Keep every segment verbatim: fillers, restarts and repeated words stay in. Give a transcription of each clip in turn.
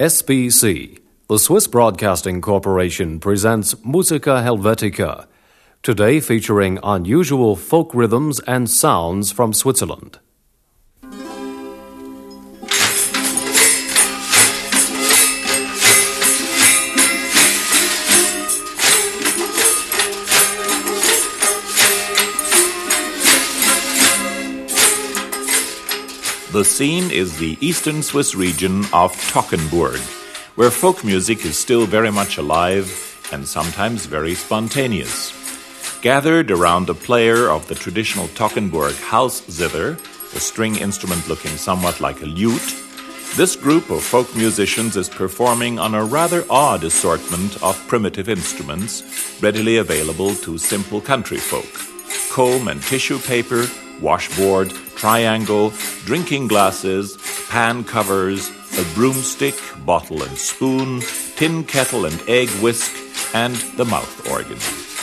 S B C, the Swiss Broadcasting Corporation, presents Musica Helvetica, today featuring unusual folk rhythms and sounds from Switzerland. The scene is the eastern Swiss region of Toggenburg, where folk music is still very much alive and sometimes very spontaneous. Gathered around a player of the traditional Toggenburg house zither, a string instrument looking somewhat like a lute, this group of folk musicians is performing on a rather odd assortment of primitive instruments readily available to simple country folk: comb and tissue paper, washboard, triangle, drinking glasses, pan covers, a broomstick, bottle and spoon, tin kettle and egg whisk, and the mouth organ.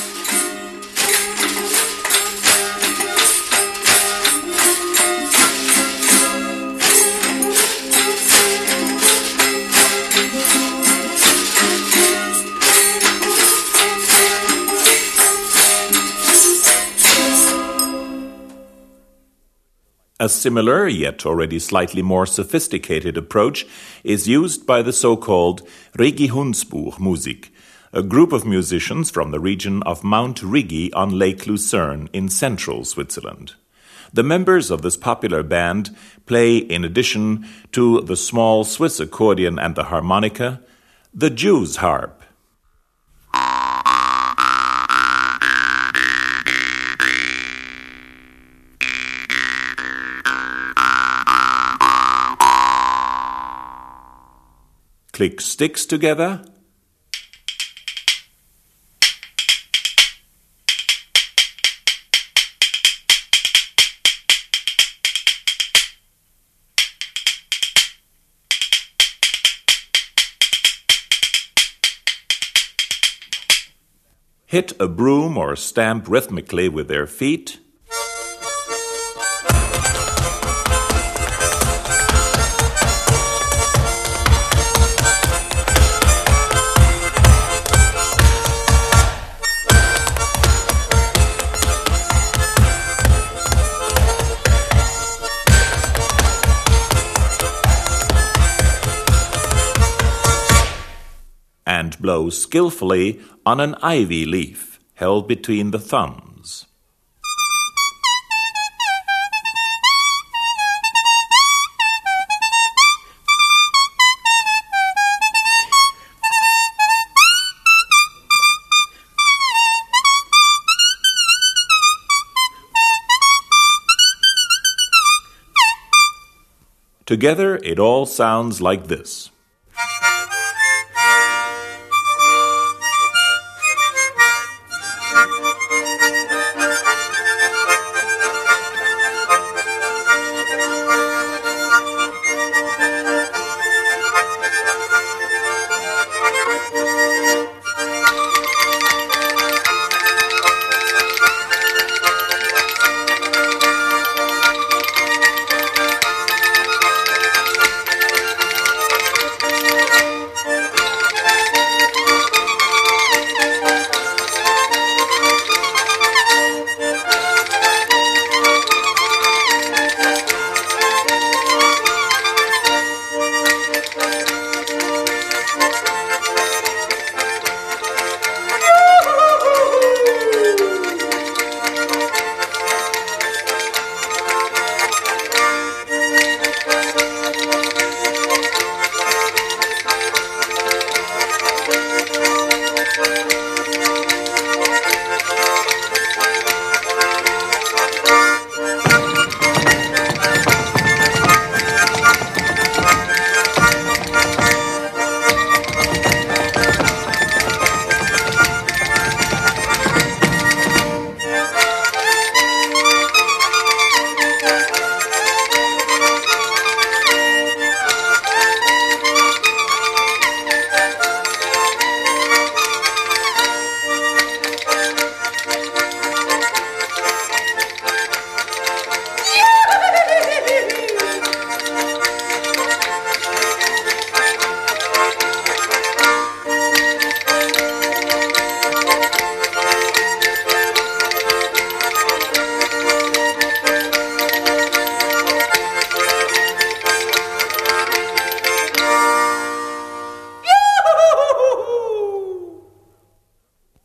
A similar, yet already slightly more sophisticated approach is used by the so-called Regihundsbuch-Musik, a group of musicians from the region of Mount Rigi on Lake Lucerne in central Switzerland. The members of this popular band play, in addition to the small Swiss accordion and the harmonica, the Jew's harp. Click sticks together. Hit a broom or stamp rhythmically with their feet. And blow skillfully on an ivy leaf held between the thumbs. Together, it all sounds like this.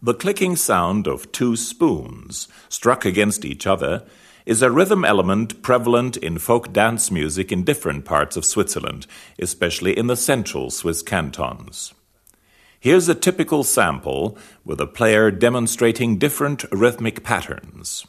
The clicking sound of two spoons struck against each other is a rhythm element prevalent in folk dance music in different parts of Switzerland, especially in the central Swiss cantons. Here's a typical sample with a player demonstrating different rhythmic patterns.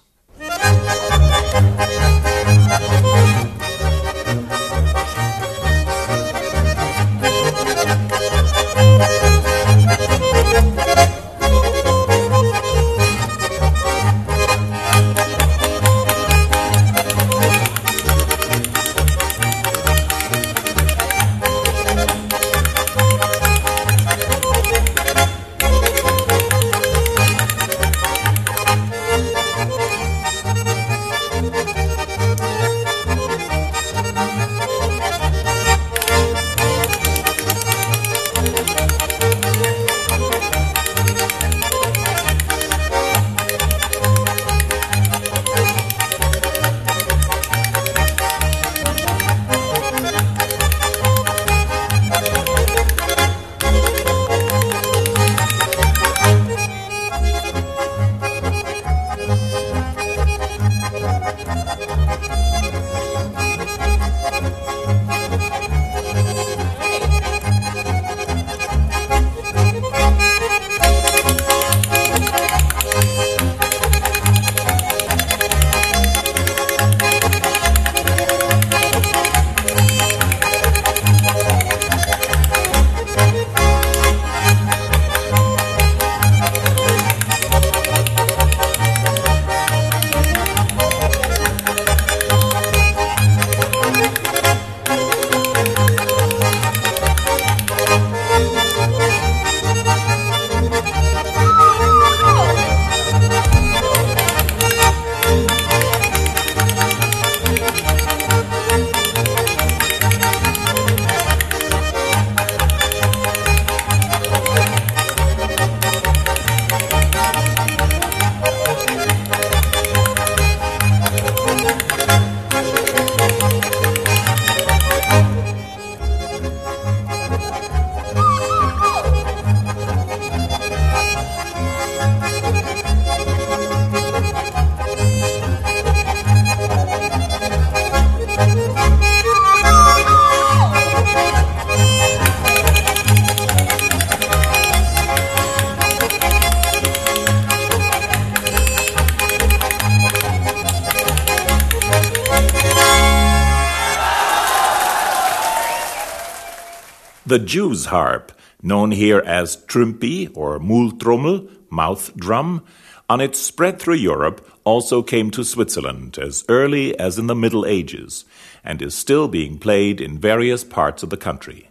The Jew's harp, known here as Trümpi or Multrommel, mouth drum, on its spread through Europe also came to Switzerland as early as in the Middle Ages and is still being played in various parts of the country.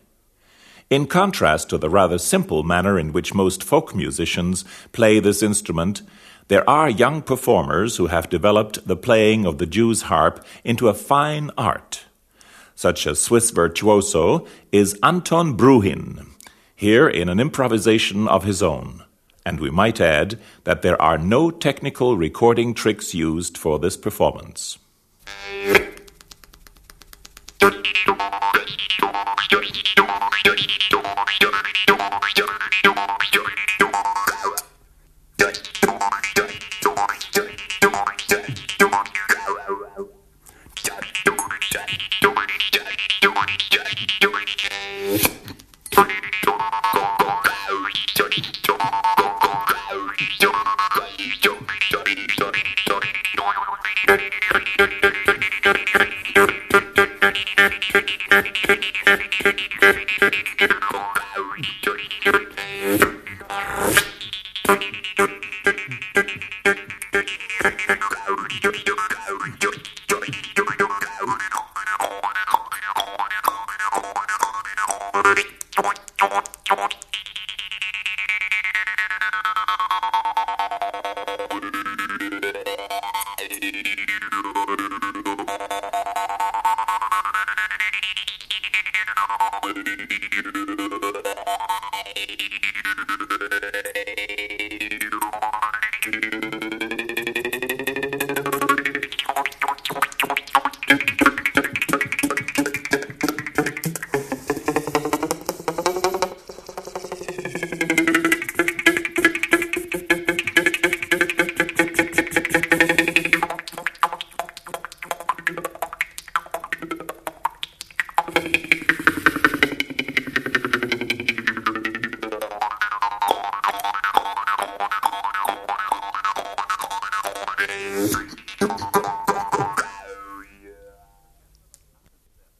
In contrast to the rather simple manner in which most folk musicians play this instrument, there are young performers who have developed the playing of the Jew's harp into a fine art. Such a Swiss virtuoso is Anton Bruhin, here in an improvisation of his own. And we might add that there are no technical recording tricks used for this performance.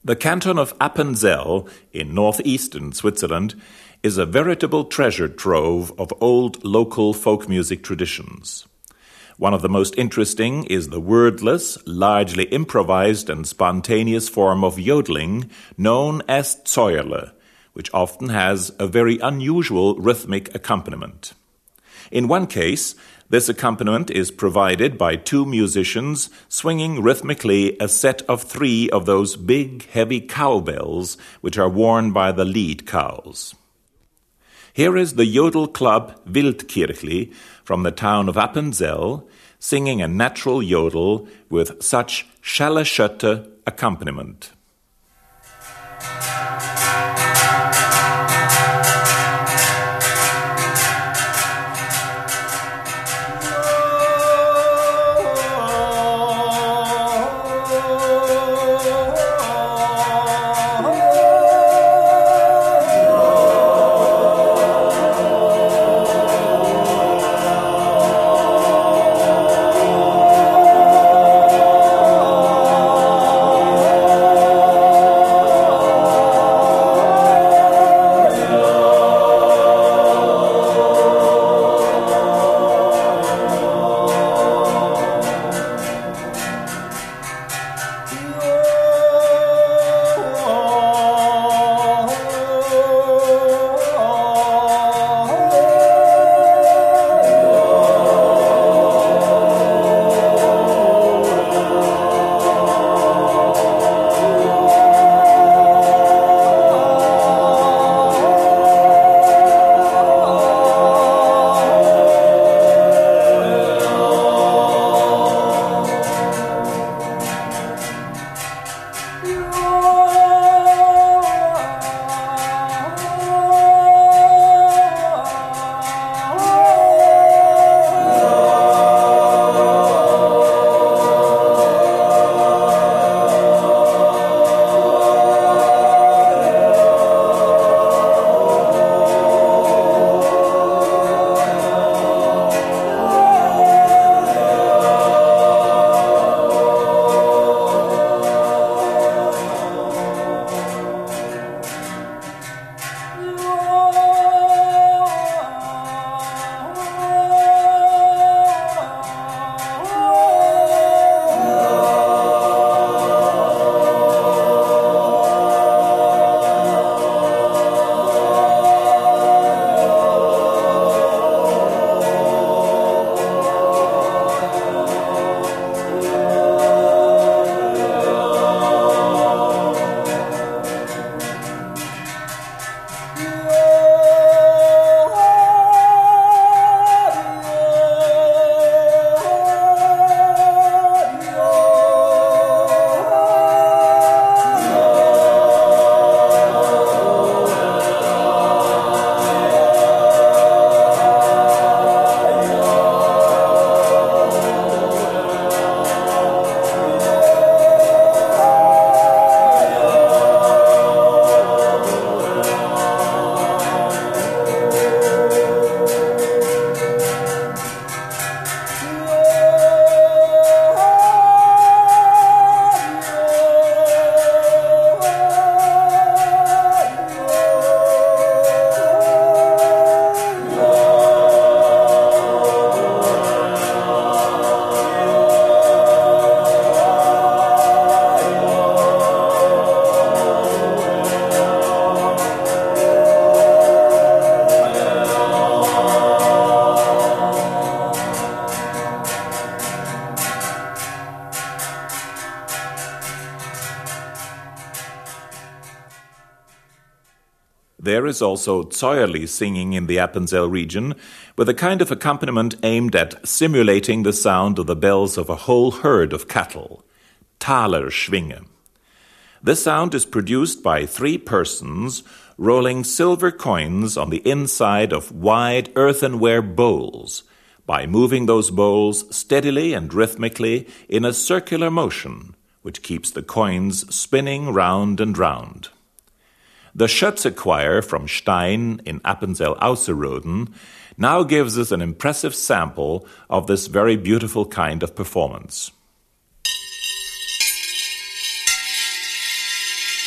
The canton of Appenzell in northeastern Switzerland is a veritable treasure trove of old local folk music traditions. One of the most interesting is the wordless, largely improvised and spontaneous form of yodeling known as Zäuerle, which often has a very unusual rhythmic accompaniment. In one case, this accompaniment is provided by two musicians swinging rhythmically a set of three of those big, heavy cowbells which are worn by the lead cows. Here is the Yodel Club Wildkirchli from the town of Appenzell, singing a natural yodel with such Schelle Schötte accompaniment. There is also Zäuerli singing in the Appenzell region, with a kind of accompaniment aimed at simulating the sound of the bells of a whole herd of cattle, Talerschwinge. This sound is produced by three persons rolling silver coins on the inside of wide earthenware bowls, by moving those bowls steadily and rhythmically in a circular motion, which keeps the coins spinning round and round. The Schötze Choir from Stein in Appenzell-Ausserrhoden now gives us an impressive sample of this very beautiful kind of performance.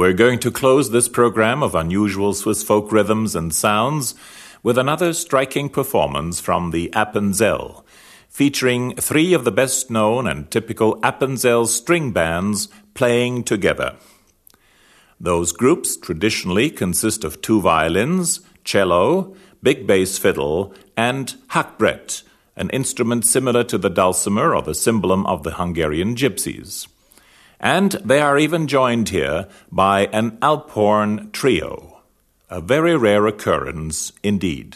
We're going to close this program of unusual Swiss folk rhythms and sounds with another striking performance from the Appenzell, featuring three of the best-known and typical Appenzell string bands playing together. Those groups traditionally consist of two violins, cello, big bass fiddle, and hackbrett, an instrument similar to the dulcimer or the cymbalum of the Hungarian gypsies. And they are even joined here by an alphorn trio, a very rare occurrence indeed.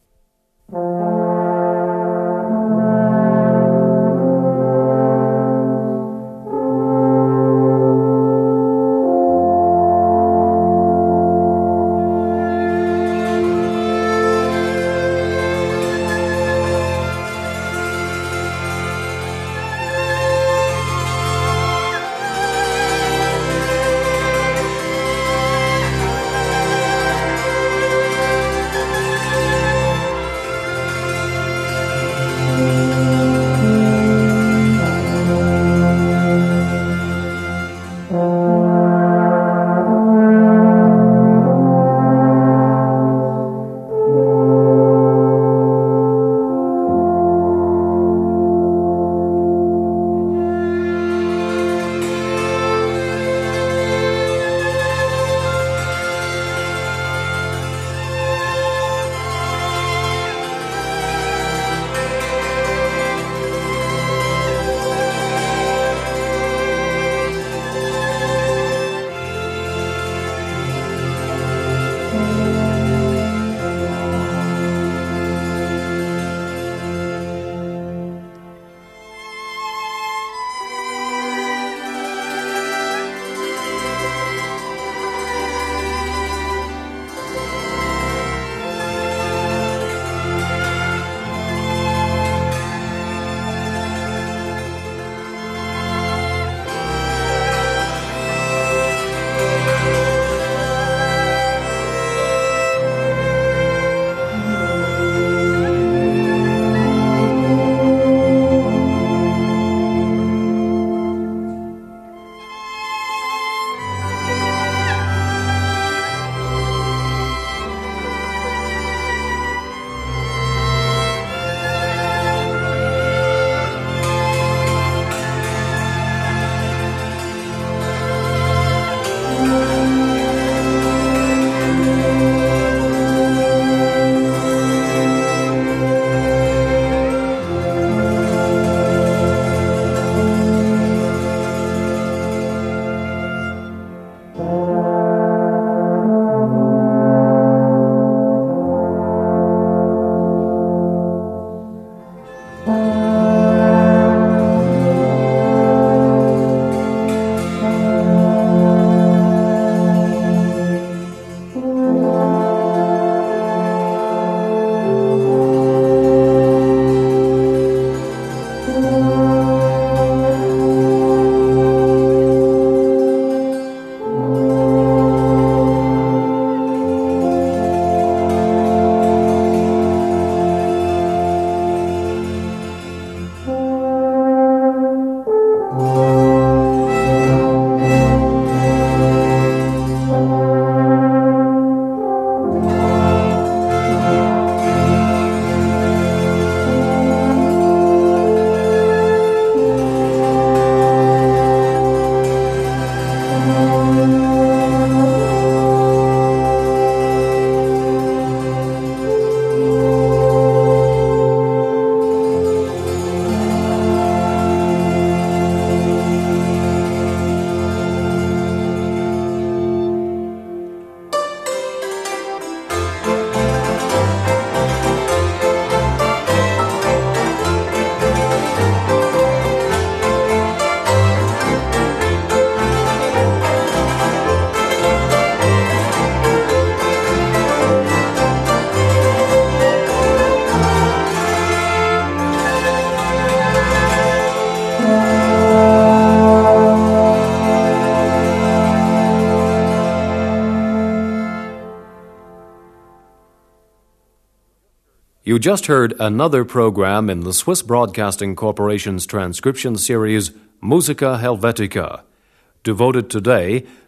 You just heard another program in the Swiss Broadcasting Corporation's transcription series Musica Helvetica, devoted today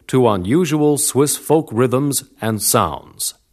to unusual Swiss folk rhythms and sounds.